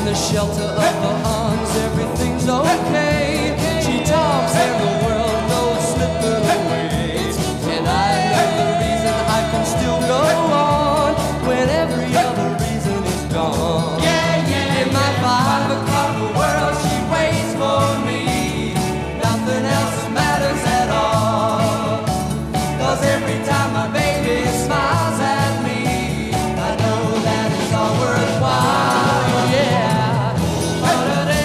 the shelter of her arms, everything's okay. She talks and the world goes slipping away. And I know the reason I can still go on when every other reason is gone. In my 5 o'clock world, she waits for me. Nothing else matters at all. 'Cause every time my baby smiles at me, I know that it's all worthwhile. Yeah.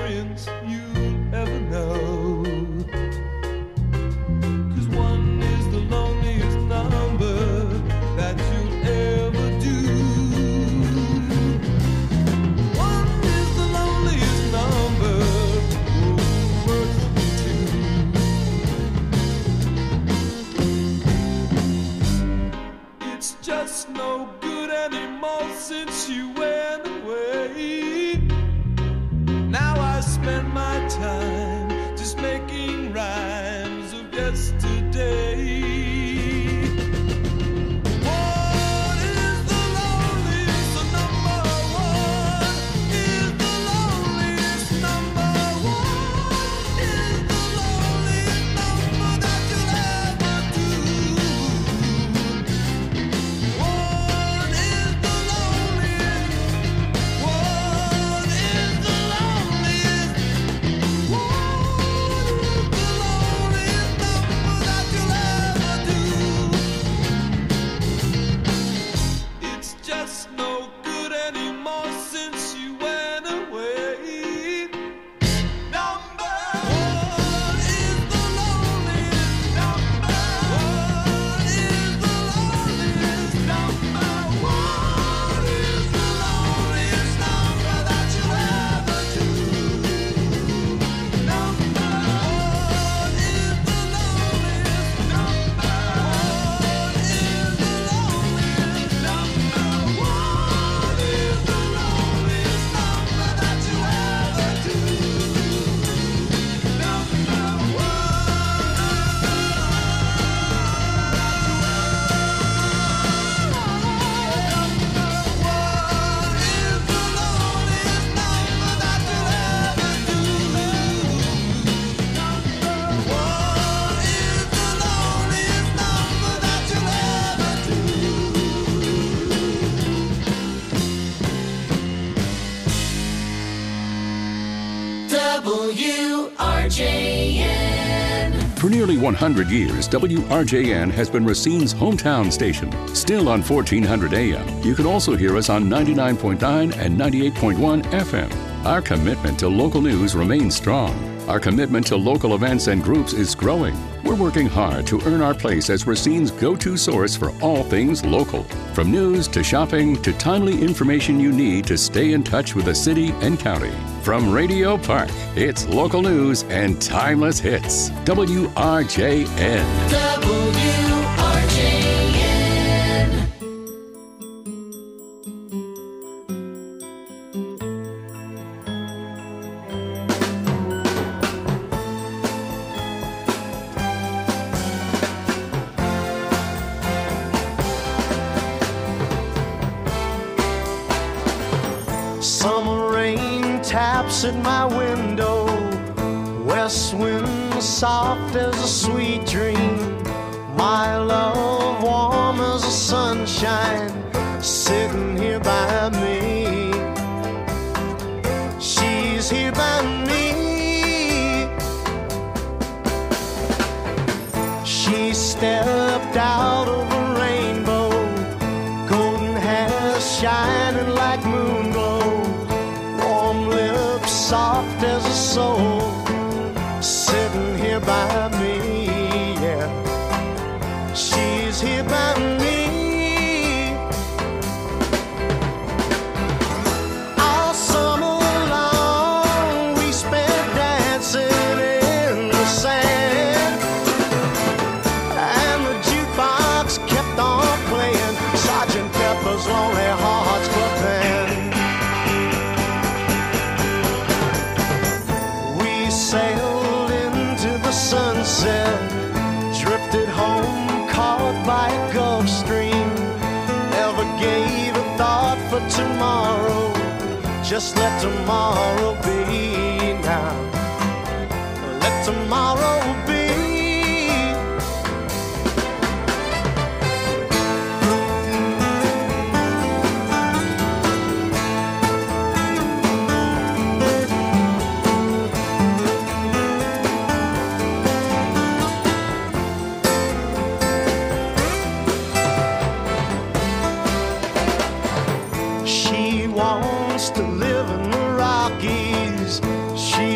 experience you'll ever know. 'Cause one is the loneliest number that you'll ever do. One is the loneliest number worth two. It's just no good anymore since you went away. Now I spend my time just making rhymes of yesterday. One is the loneliest, the number one is the loneliest number. One is the loneliest number that you'll ever do. One is the loneliest. One is the loneliest. One is the loneliest number that you'll ever do. It's just no good anymore since you went away. Number one is the loneliest number. One is the loneliest number. One is the loneliest number that you'll ever do. Number one is the loneliest number. One is the loneliest number. One is the loneliest number that you'll ever do. WRJN. For nearly 100 years, WRJN has been Racine's hometown station. Still on 1400 AM, you can also hear us on 99.9 and 98.1 FM. Our commitment to local news remains strong. Our commitment to local events and groups is growing. We're working hard to earn our place as Racine's go-to source for all things local. From news to shopping to timely information you need to stay in touch with the city and county. From Radio Park, it's local news and timeless hits. WRJN. WRJN. Summer rain taps at my window, west wind soft as a sweet dream. My love warm as the sunshine, sitting here by me. She's here by me. She stepped out of a rainbow, golden hair shining like moon glow, warm lips soft as a soul, sitting here by me, yeah. She's here by me. All summer long we spent dancing in the sand, and the jukebox kept on playing Sgt. Pepper's Lonely Hearts Club Band. We sailed into the sunset, drifted home caught by a Gulf Stream. Never gave a thought for tomorrow, just let tomorrow be now. Let tomorrow be. She wants to live in the Rockies. She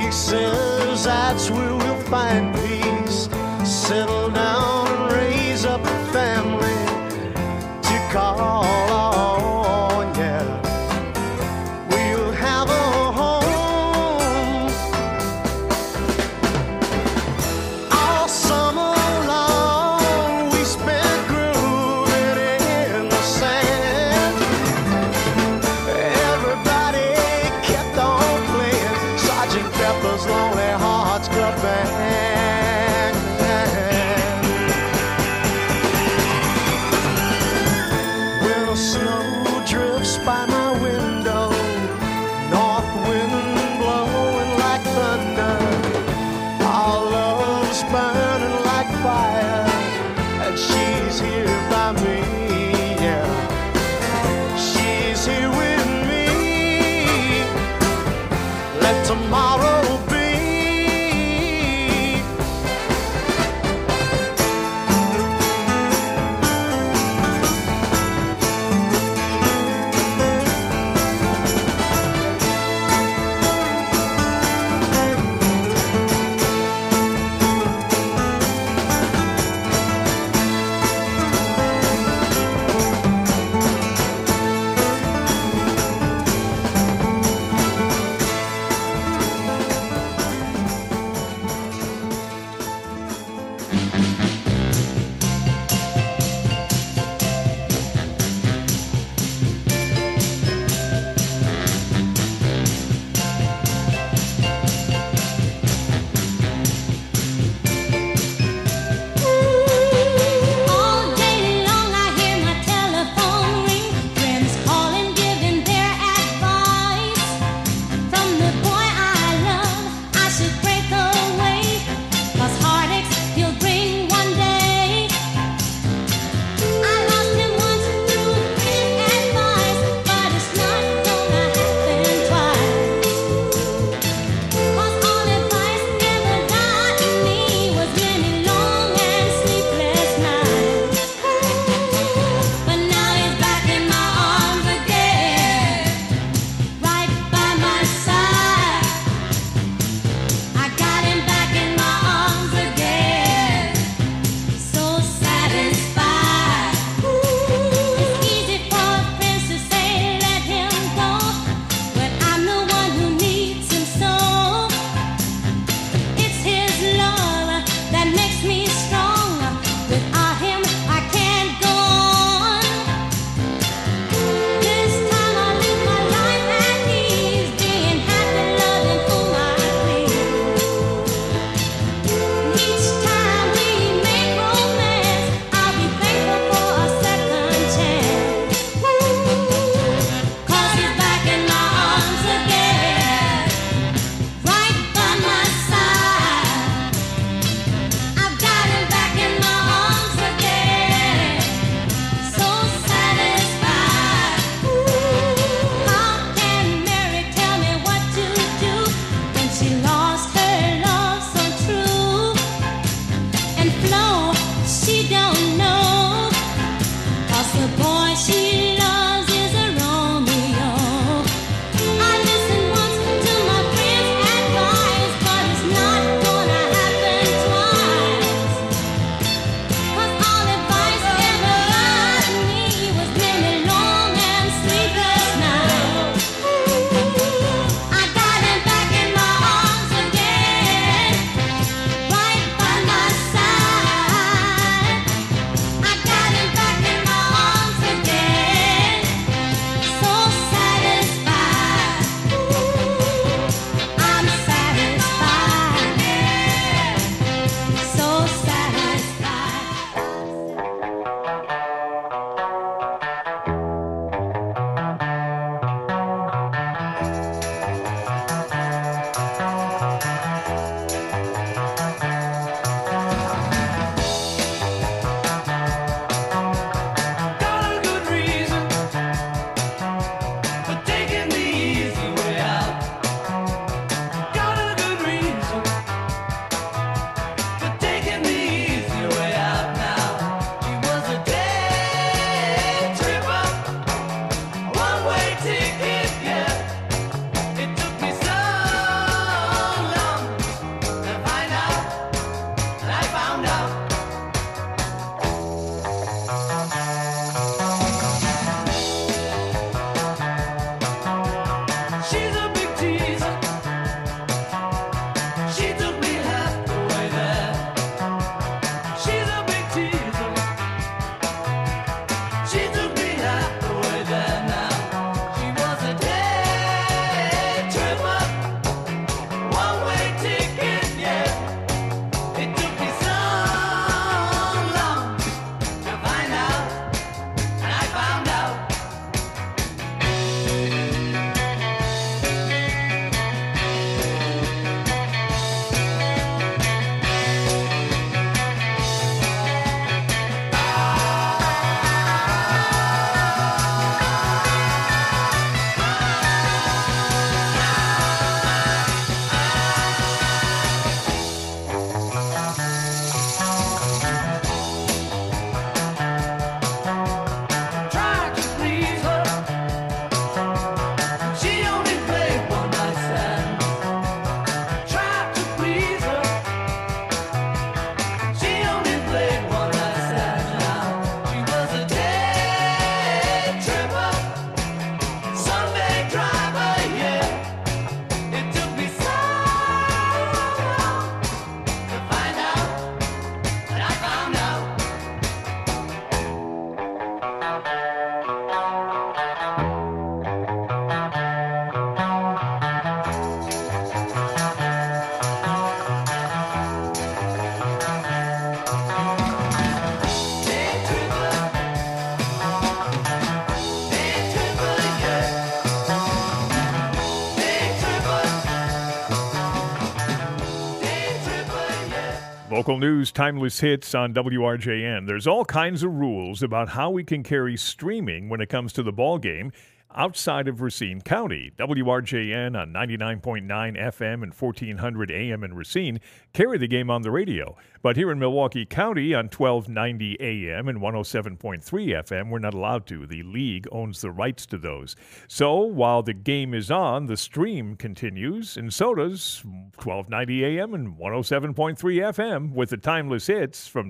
Local news, timeless hits on WRJN. There's all kinds of rules about how we can carry streaming when it comes to the ball game outside of Racine County. WRJN on 99.9 FM and 1400 AM in Racine carry the game on the radio. But here in Milwaukee County on 1290 AM and 107.3 FM, we're not allowed to. The league owns the rights to those. So while the game is on, the stream continues, and so does 1290 AM and 107.3 FM with the timeless hits from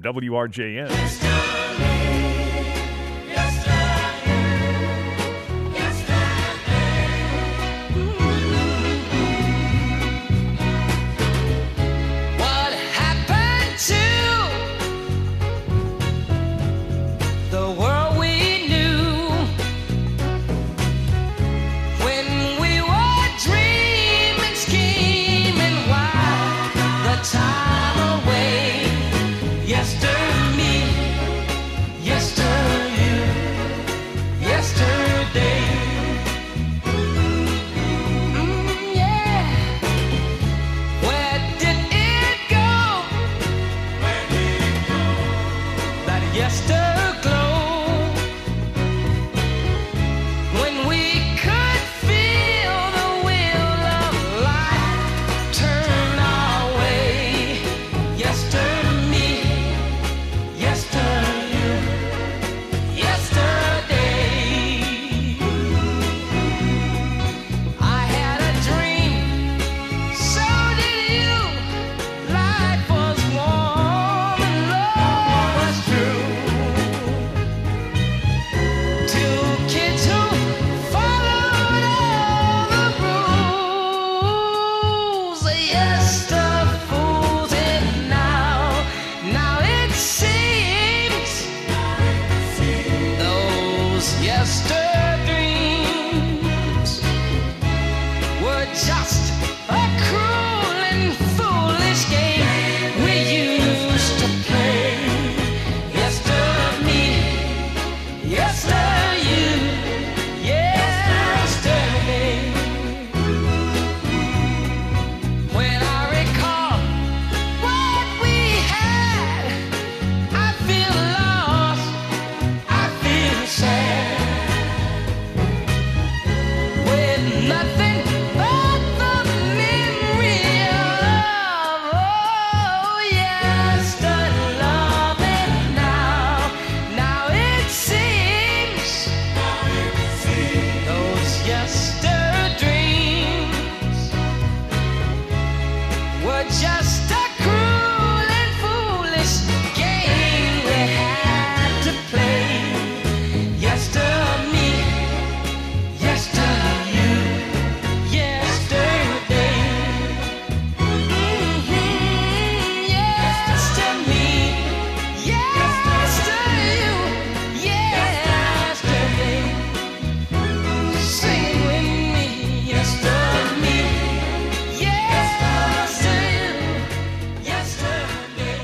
WRJN. What happened to the world we knew when we were dreaming, scheming, while the time away? Yesterday, yesterday, yesterday. Yeah. Where did it go? That yesterglow, when we could feel the wheel of life turn our way. Yesterday, yesterday, yesterday. I had a dream. So did you. Life was warm and love was true. Two kids who followed all the rules. Yes, the fools and now it seems those yesterdreams were just a cruel and foolish game we used to play. Yesterday, yesterday, yesterday. When I recall what we had, I feel lost, I feel sad. With nothing but the memory of, oh yes, the love and now it seems those yesterdreams were just a cruel and foolish game we had to play. Yesterday, yesterday, yesterday. Yesterday, yesterday, yesterday. Sing with me, yesterday, yesterday, yesterday.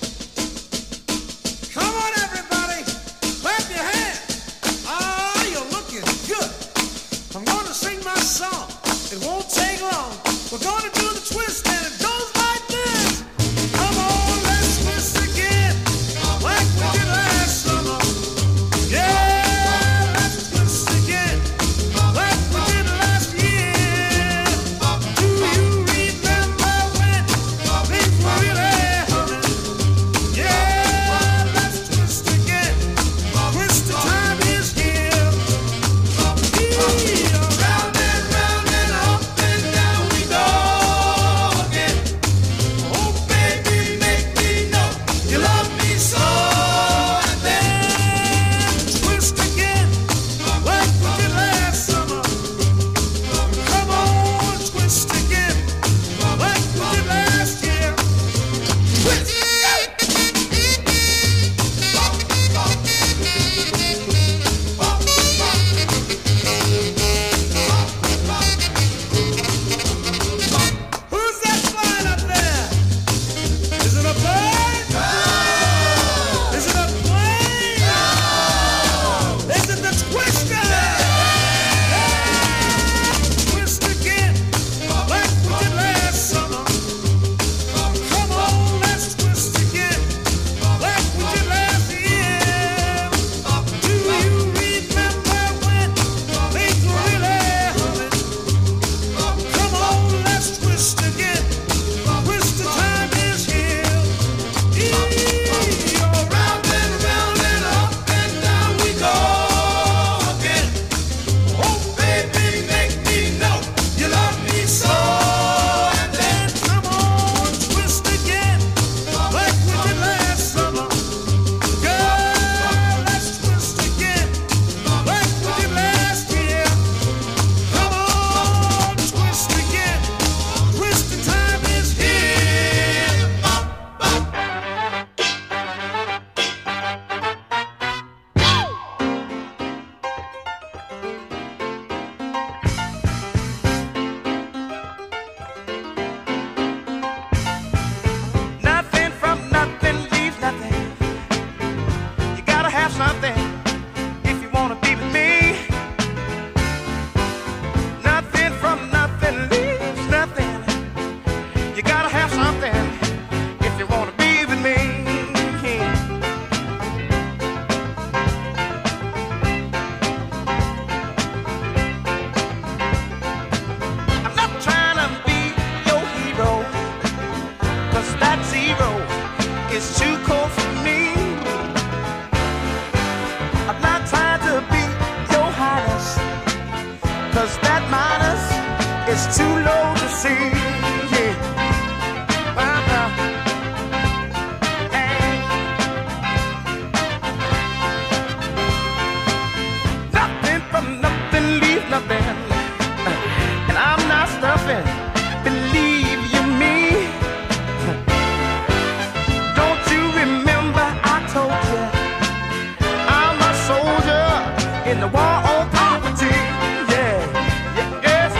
Come on, everybody, clap your hands. Oh, you're looking good. I'm gonna sing my song. It won't take long. We're gonna do the twist, and it goes like this. Come on, let's twist again, like we did last summer. Yeah, let's twist again, like we did last year. Do you remember when things were really humming? Yeah, let's twist again. Twist the time is here. Round and up and down we go again. minus is too low to see. Yeah. Hey. Nothing from nothing leaves nothing, and I'm not stuffing. Believe you me? Don't you remember I told you I'm a soldier in the war on poverty? Yeah, yeah, yes,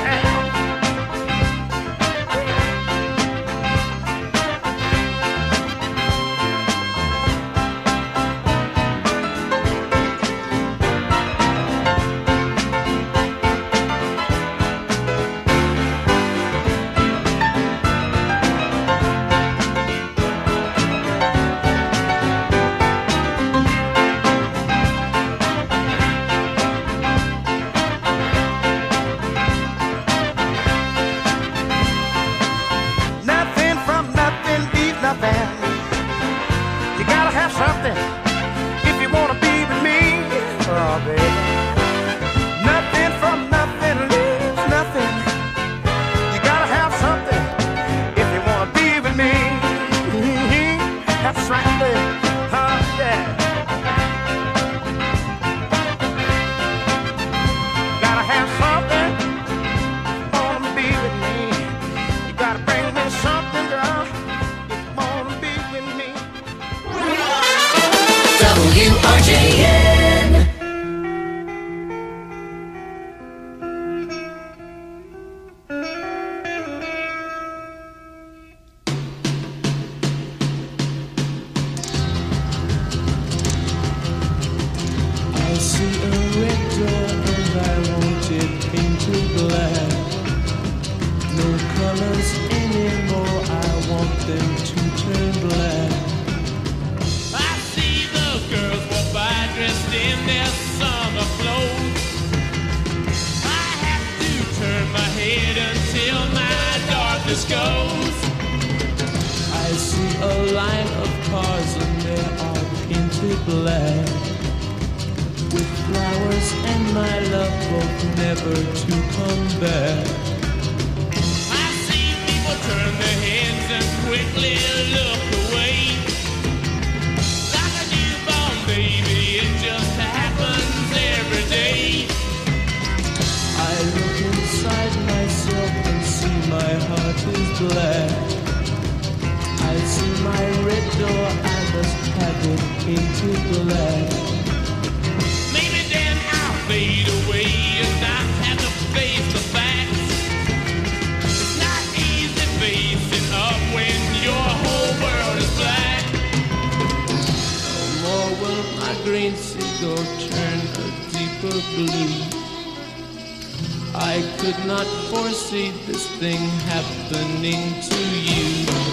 nothing from nothing leaves nothing. You gotta have something if you wanna be with me. Oh, baby. Nothing from nothing leaves nothing. You gotta have something if you wanna be with me. That's right, baby. Yeah. Gotta have something. Wanna be with me. You gotta bring me something, girl. If you wanna be with me. WRJN. I see a red door and I want it painted black. No colors anymore, I want them to turn black. I see the girls walk by dressed in their summer clothes. I have to turn my head until my darkness goes. I see a line of cars and they are painted black. With flowers and my love both never to come back. I see people turn their heads and quickly look away. Like a newborn baby, it just happens every day. I look inside myself and see my heart is black. I see my red door, I must have it painted black. Maybe then I'll fade away and not have to face the facts. It's not easy facing up when your whole world is black. No more will my green seagull turn a deeper blue. I could not foresee this thing happening to you.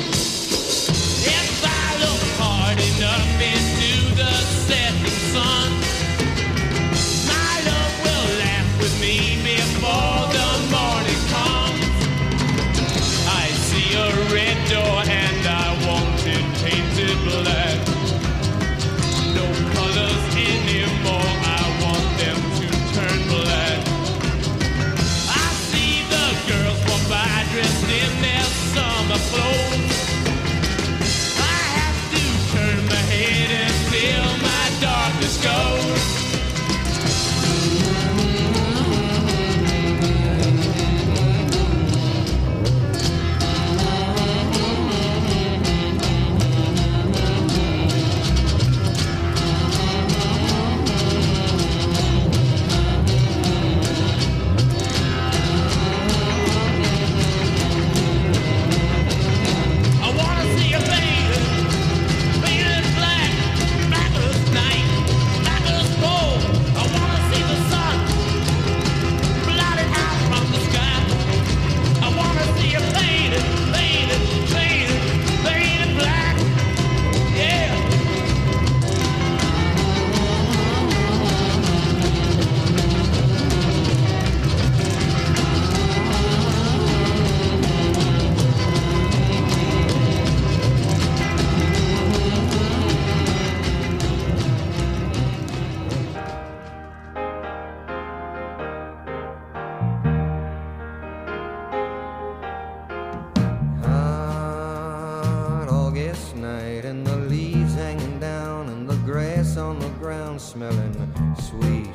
If I look hard enough into the setting sun, my love will laugh with me before the morning comes. I see a red door and I want it painted black. No colors anymore, I want them to turn black. I see the girls walk by dressed in their summer clothes. I have to turn my head and the leaves hanging down and the grass on the ground smelling sweet.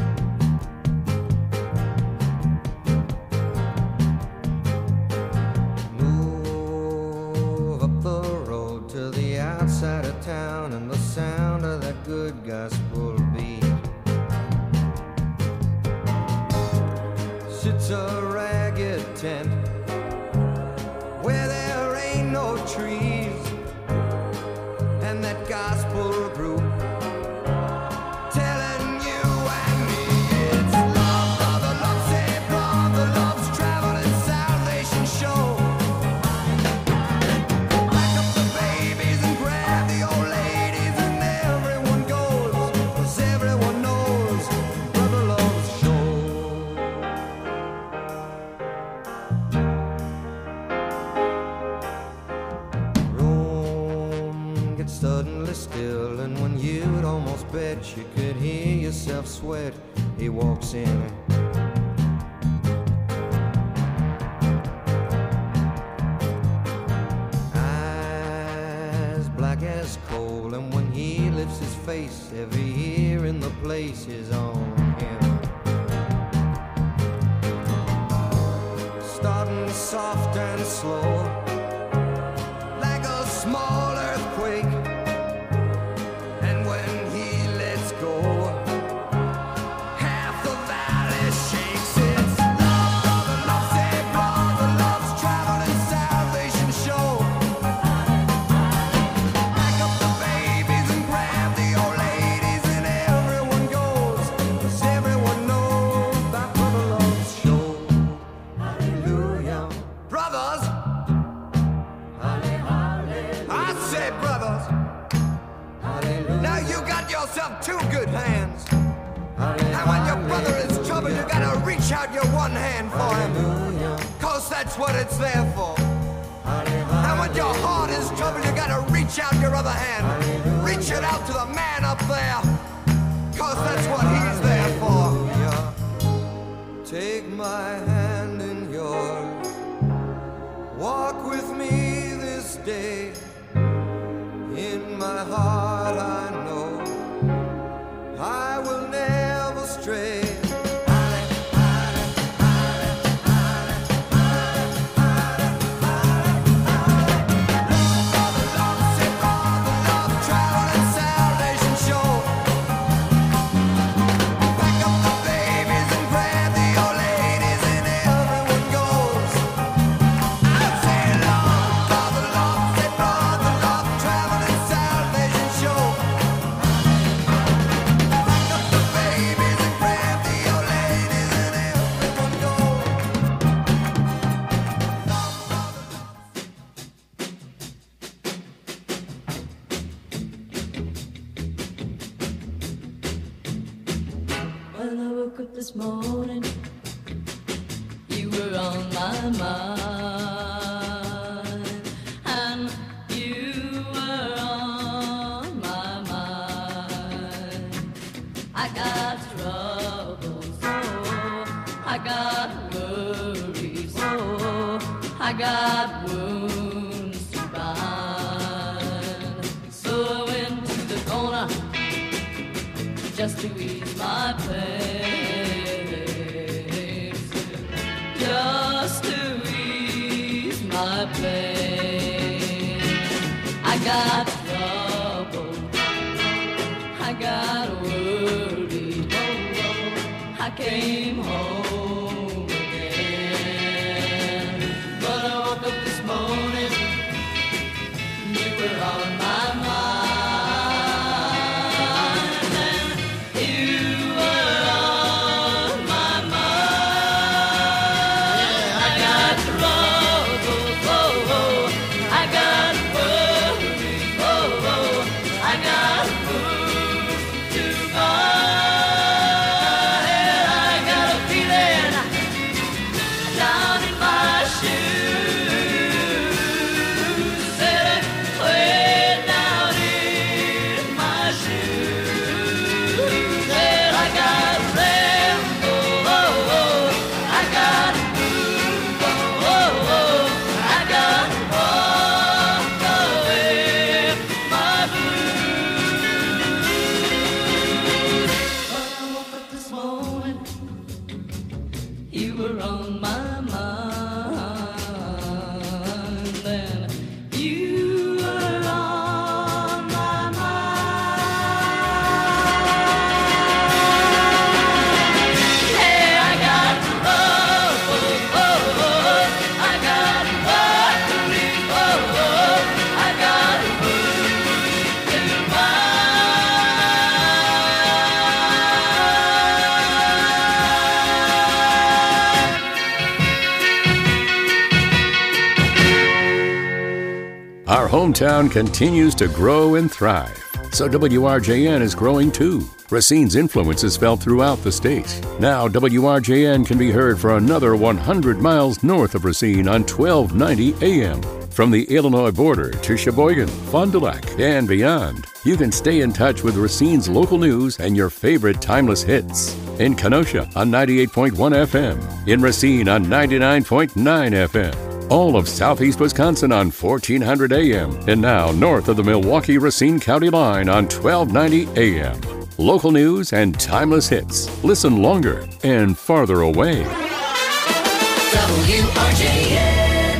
Move up the road to the outside of town and the sound of that good gospel beat. Sits a ragged tent where there ain't no trees, and that gospel group telling you and me it's love, brother, love, say brother, love's traveling salvation show. Pack up the babies and grab the old ladies and everyone goes, 'cause everyone knows brother loves show. Room gets suddenly still, and when you'd almost bet you could hear yourself sweat, he walks in. Eyes black as coal, and when he lifts his face, every ear in the place is on him. Starting soft and slow, like a small earthquake, and when he lets go, half the valley shakes. It's love, brother, love, say brother, love's traveling salvation show. Pack up the babies and grab the old ladies, and everyone goes, 'cause everyone knows that brother loves show. Hallelujah, brothers. I say, brothers, now you got yourself two good hands. And when your brother is trouble, you gotta reach out your one hand for him, 'cause that's what it's there for. And when your heart is trouble, you gotta reach out your other hand. Reach it out to the man up there, 'cause that's what he's there for. Take my hand in yours, walk with me this day. In my heart I know I will never stray. Brother, love, say brother, love, traveling salvation show. Pack up the babies and grab the old ladies, and everyone goes. I say love, brother, love, say brother, love, traveling salvation show. Pack up the babies and grab the old ladies, and everyone goes. When I woke up this morning, you were on my mind, and you were on my mind. I got troubles, oh, I got worries, oh, I got wounds to bind. So I went to the corner just to ease my pain, just to ease my pain. I got trouble, I got worried, oh, I came home again. But I woke up this morning, you were on my mind. I got a feeling Our hometown continues to grow and thrive, so WRJN is growing too. Racine's influence is felt throughout the state. Now WRJN can be heard for another 100 miles north of Racine on 1290 AM. From the Illinois border to Sheboygan, Fond du Lac, and beyond, you can stay in touch with Racine's local news and your favorite timeless hits. In Kenosha on 98.1 FM, in Racine on 99.9 FM, all of southeast Wisconsin on 1400 AM, and now north of the Milwaukee-Racine County line on 1290 AM. Local news and timeless hits. Listen longer and farther away. WRJN.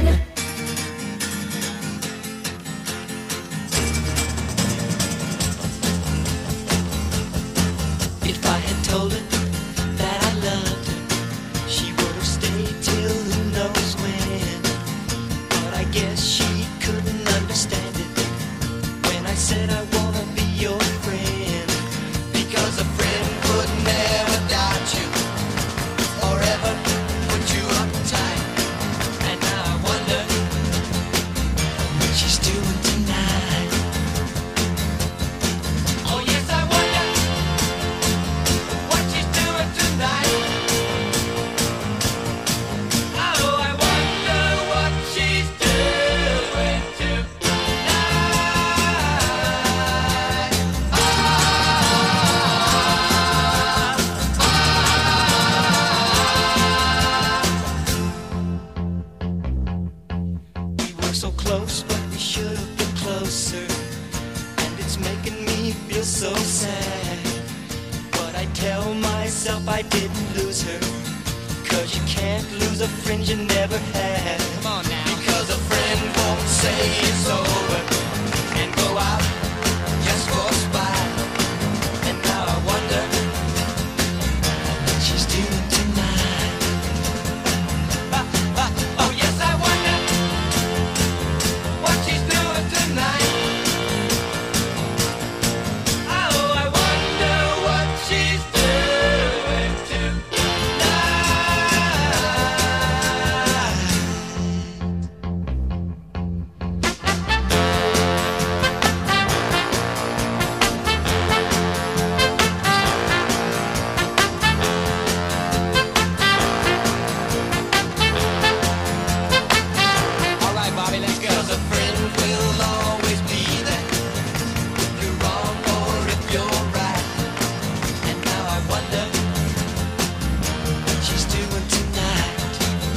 If I had told her that I loved her, she would have stayed till who knows when. But I guess she couldn't understand it when I said I wanna be your friend. Because a friend would never doubt you or ever put you uptight. And now I wonder what she's doing tonight. Oh yes, I wonder what she's doing tonight. Oh, I wonder what she's doing tonight. We were so close, but we should have been closer. And it's making me feel so sad. But I tell myself I didn't lose her. Cause you can't lose a friend you never had. Come on now. Because a friend won't say it's over and go out just for a spite. And now I wonder what she's doing tonight. Oh yes, I wonder what she's doing tonight. Oh, I wonder what she's doing tonight. All right, Bobby, let's go. 'Cause a friend will always be there if you're wrong or if you're right. And now I wonder what she's doing tonight.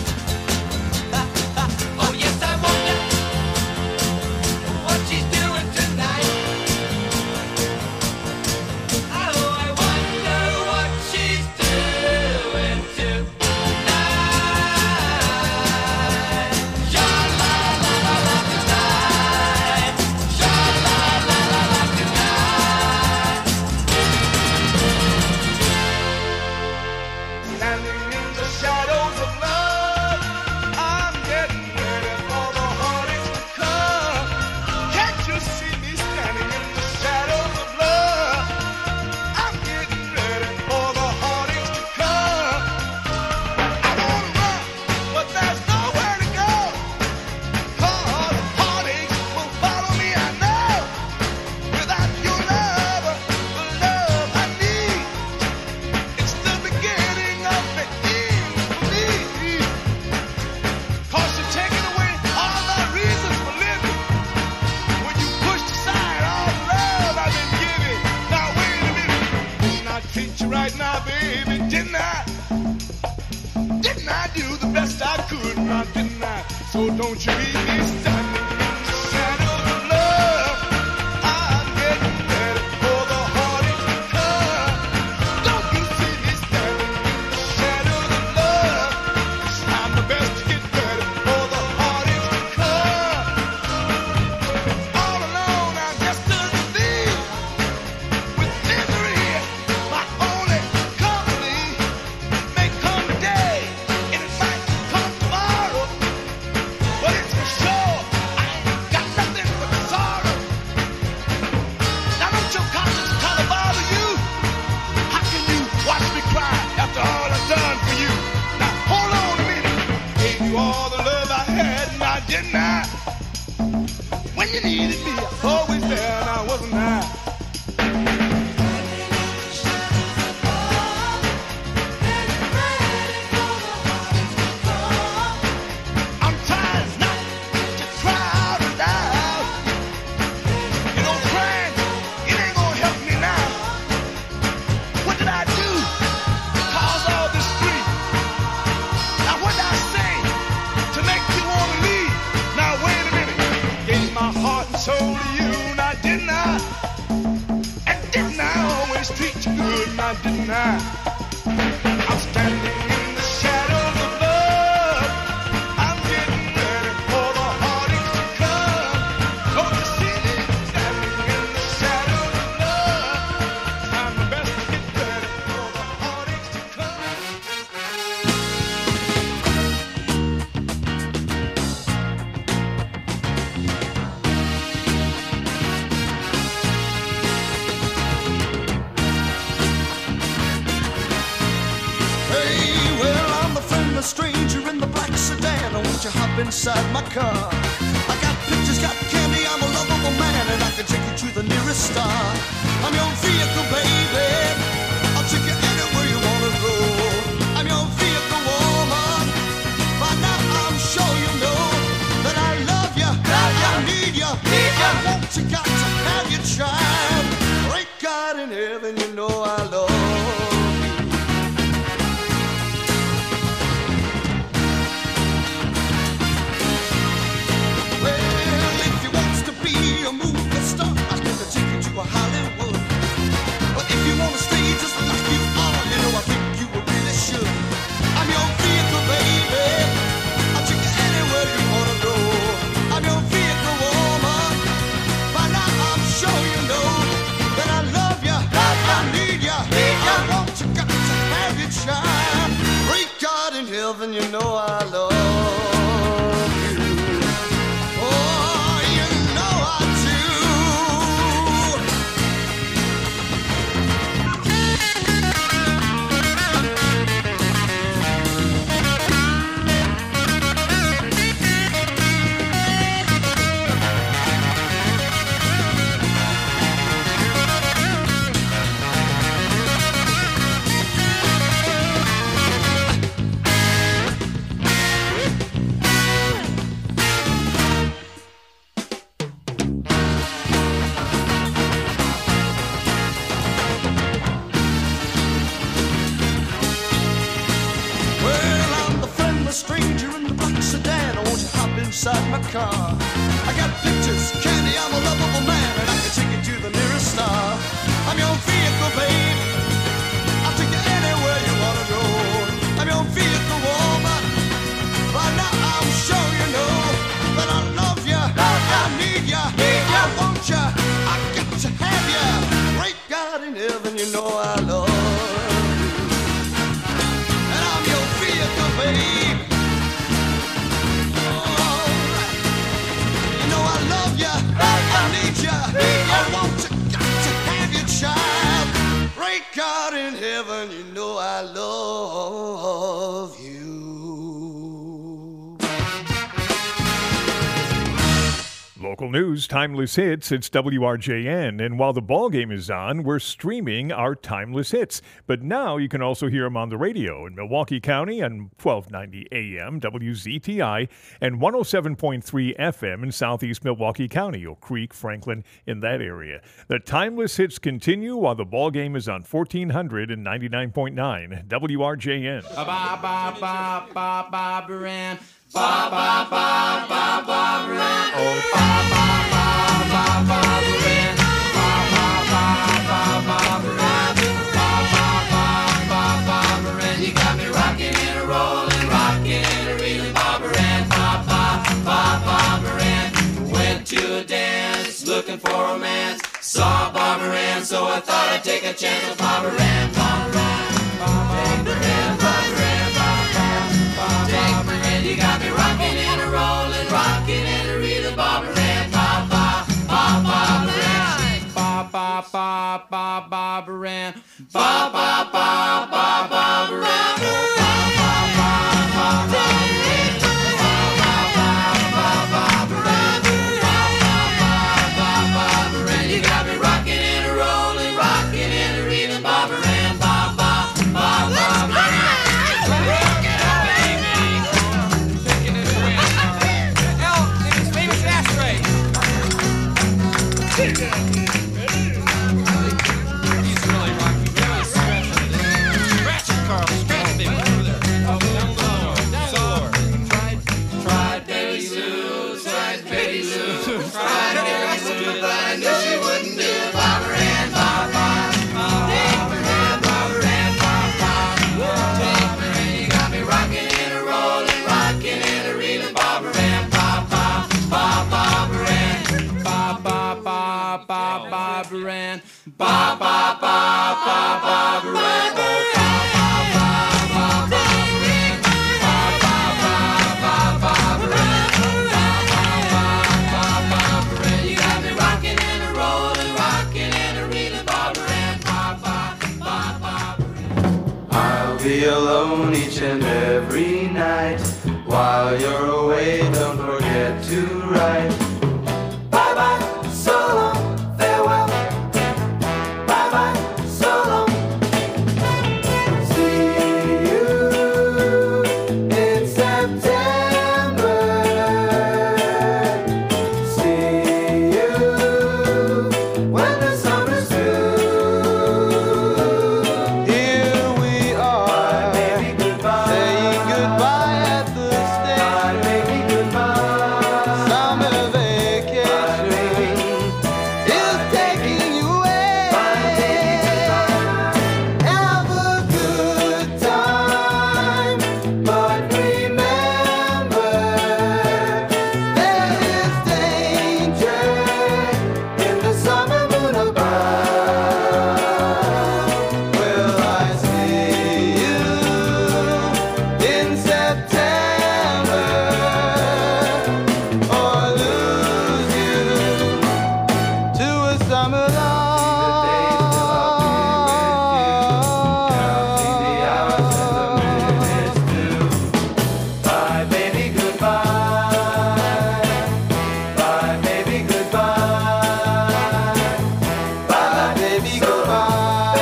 Oh yes, I wonder what she's doing tonight. Oh, I wonder what she's doing tonight. Sha-la-la-la-la tonight. Sha-la-la-la-la tonight. Standing in the shadows of love, I'm getting ready for the heartaches to come. Can't you see me standing in the shadows of love? I'm getting ready for the heartaches to come. I wanna run, but there's nowhere to go. 'Cause heartaches will follow me, I know. Without your love, the love I need. It's the beginning of the end for me. 'Cause you're taking away all my reasons for living. When you pushed aside all the love I've been giving. Now wait a minute. Didn't I treat you right now, baby? Didn't I? Didn't I do the best I could? Now didn't I? So don't you leave me standing in the shadows of love. I'm getting ready for the heartache to come. Don't you see me standing in the shadows of love? 'Cause I'm the best to get ready for the heartache to come. All alone, I'm just a thief with misery, my only company. May come today, and it might come tomorrow, but it's for sure I ain't got nothing but sorrow. Now don't your conscience kind of bother you? How can you watch me cry after all I've done for you? Now hold on a minute. Gave you all the love I had, now didn't I? When you needed me, I was always there, and I wasn't there. I'm trying not to cry out loud. You know, crying, it ain't gonna help me now. What did I do to cause all this grief? Now what did I say to make you want to leave? Now wait a minute. Gave my heart and soul to you, now didn't I? And didn't I always treat you good, now didn't I? I'm standing in the shadows of love. I'm getting ready for the heartaches to come. Don't you see me? Standing in the shadows of love. I'm the best to get ready for the heartaches to come. Hey, well, I'm a friendly stranger in the black sedan. Won't you hop inside my car? I got pictures, got candy, I'm a lovable man, and I can take you to the nearest star. I'm your vehicle, baby. I'll take you anywhere you wanna go. I'm your vehicle, woman. By now I'm sure you know that I love you, I need you, I want you, got to have your child. Great God in heaven, you know I love you. Well, if you wants to be a movie star, I can take you to a Hollywood. But if you wanna stay just like you are, you know I think you really should. I'm your vehicle, baby. I'll take you anywhere you wanna go. I'm your vehicle, woman. By now I'm sure you know that I love you, I need you, I want you, got to have your child. Great God in heaven, you know I love you. Oh, you know I do. Well, I'm the friendly stranger in the black sedan. Won't you hop inside my car? I got pictures, candy, I'm a lovable man, and I can take you to the nearest star. I'm your vehicle, babe. I'll take you anywhere you wanna go. I'm your vehicle, woman. By now I'm sure you know that I love you, I need you, I want you, I got to have you. Great God in heaven, you know I love you. And I'm your vehicle, babe. Alright. You know I love you, I need you, I want you, got to have your child. Great God in heaven, you know I love you. Local news, timeless hits, it's WRJN. And while the ball game is on, we're streaming our timeless hits. But now you can also hear them on the radio in Milwaukee County on 1290 AM, WZTI, and 107.3 FM in southeast Milwaukee County, Oak Creek, Franklin, in that area. The timeless hits continue while the ball game is on 1499.9 WRJN. Ba ba ba ba ba ba Baran. Ba ba ba ba ba Baran. Oh ba ba ba ba ba Baran. Ba ba ba ba ba Baran. Ba ba ba ba ba Baran. You got me rocking and a rolling, rocking and a reeling, Bob Baran. Ba ba ba ba Baran. Went to a dance, looking for romance. Saw Bob Baran, so I thought I'd take a chance with Bob Baran. Bob Baran. Bob Baran. Bob Baran. Bob Baran. You got me rocking and a rolling, rocking and a reeling, Bob Baran. Ba ba ba ba Baran. Ba ba ba ba ba Baran. Ba ba ba ba ba Baran. Ba ba ba ba ba Baran. Ba ba ba ba ba Baran. Ba ba ba I'll be alone each and every night. While you're away, don't forget to write. Bye-bye, so long, farewell. Bye-bye, so long. See you in September. See you when the summer's through. Here we are, saying goodbye at the station. Summer vacation is taking you away. Have a good time, but remember there is danger in the summer moon above. Will I see you in September or lose you to a summer love? Bye, baby, goodbye. Bye, baby, goodbye. Bye, baby, goodbye.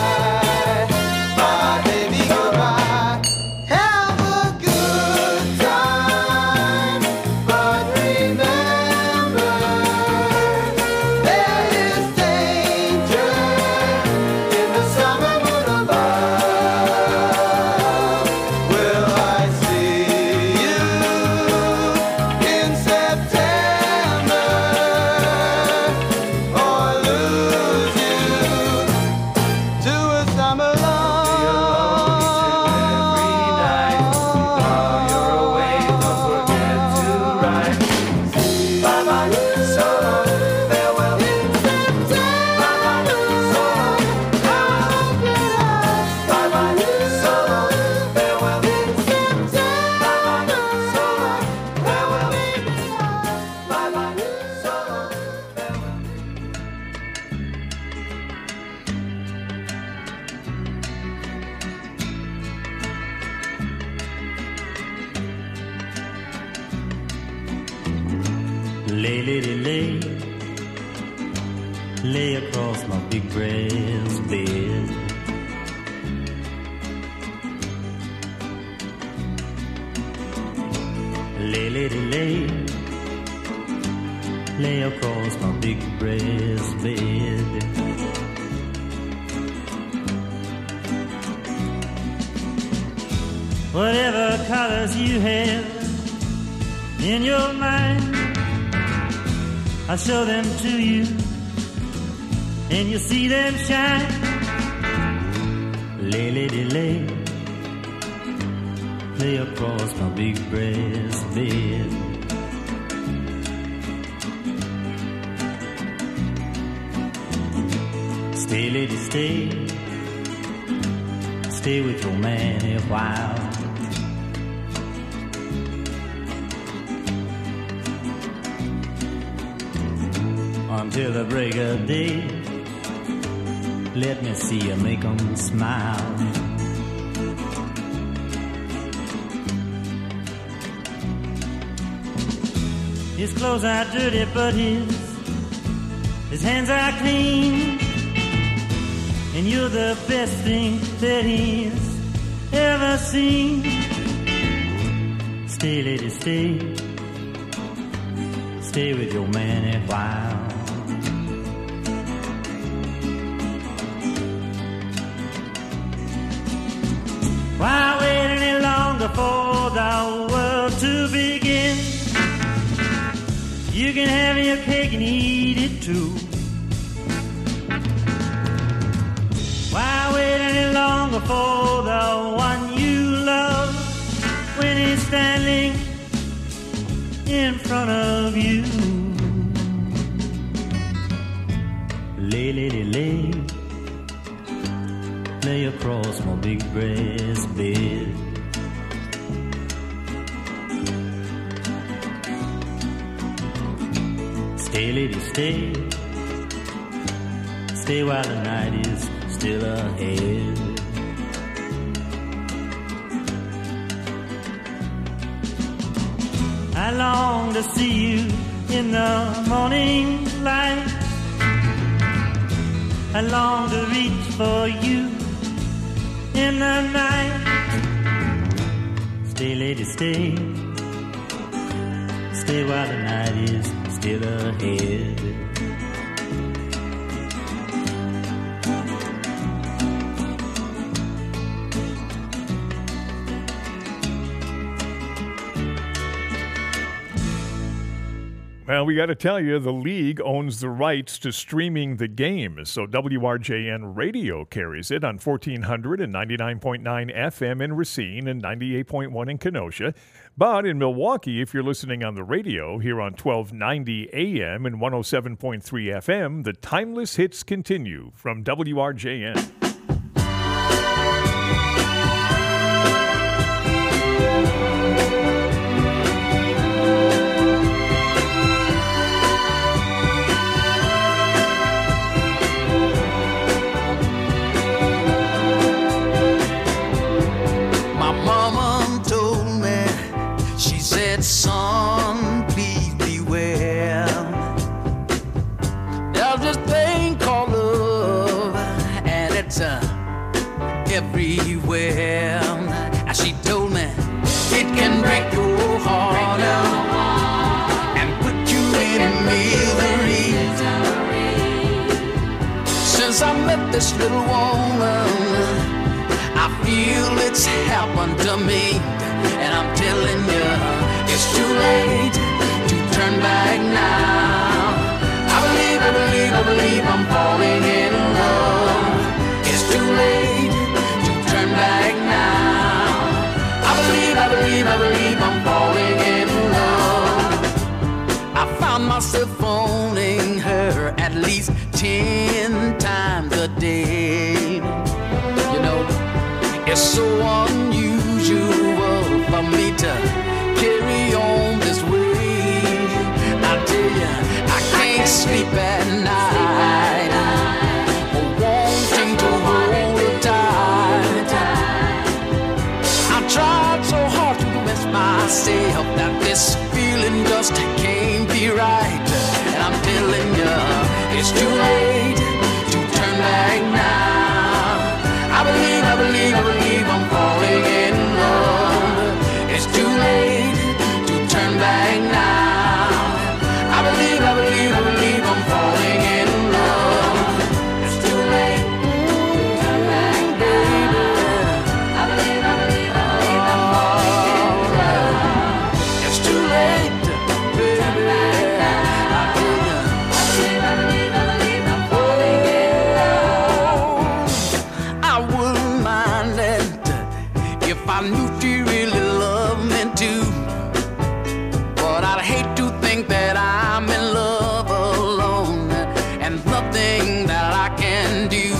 Bye, baby, goodbye. Have a good time, but remember there is danger in the summer moon above. Will I see you in September or lose you to a summer love? While you're away, don't forget to write. Bye-bye, so long, farewell. Bye-bye, so long, farewell. Bye-bye, so long, farewell. Bye-bye, so long, farewell. Bye-bye, so long, farewell. Lay, lady, lay, lay across my big brass bed. Lay, lady, lay, lay across my big brass bed. Whatever colors you have in your mind, I'll show them to you, and you'll see them shine. Lay, lady, lay, lay across my big brass bed. Stay, lady, stay, stay with your man a while. Until the break of day, let me see you make 'em smile. His clothes are dirty, but his hands are clean. And you're the best thing that he's ever seen. Stay, lady, stay, stay with your man a while. Why wait any longer for the world to begin? You can have your cake and eat it too. Why wait any longer for the one you love when he's standing in front of you? Lay, lay, lay, lay, lay across my big brass bed. Stay, lady, stay, stay while the night is still ahead. I long to see you in the morning light. I long to reach for you in the night. Stay, lady, stay, stay while the night is still ahead. Well, we got to tell you, the league owns the rights to streaming the game, so WRJN Radio carries it on 1400 and 99.9 FM in Racine and 98.1 in Kenosha. But in Milwaukee, if you're listening on the radio, here on 1290 AM and 107.3 FM, the timeless hits continue from WRJN. Son, please beware. There's this thing called love, and it's everywhere. And she told me it can break your heart and put you in misery. Since I met this little woman, I feel it's happened to me, and I'm telling you, it's too late to turn back now. I believe I'm falling in love. It's too late to turn back now. I believe I'm falling in love. I found myself phoning her at least 10 times a day. You know, it's so unusual for me to carry on this way. I tell you, I can't sleep at night, wanting to hold her tight. I tried so hard to convince myself that this feeling just can't be right. And I'm telling you, it's too late to turn back now. I believe I'm falling in love. It's too late to turn back now. I believe I'm falling in love. It's too late to turn back, baby. I believe I'm falling in love. It's too late, baby. I believe I'm falling in love. I wouldn't mind it if I knew she really loved me too. But I'd hate to think that I'm in love alone and nothing that I can do.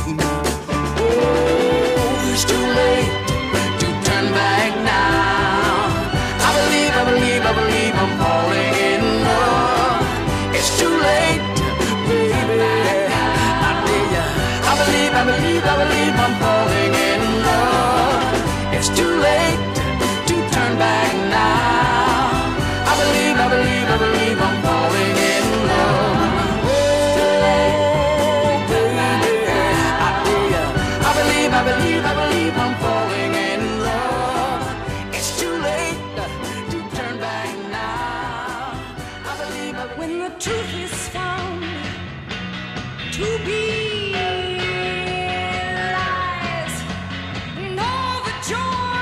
Oh, it's too late to turn back now. I believe I'm falling in love. It's too late, baby. I tell ya, I believe I'm falling in love. It's too late to turn back now. I believe I'm falling in love. Oh, baby, I tell ya, I believe I'm falling in love. It's too late to turn back now. I believe when the truth is found to be lies, and all the joy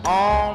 all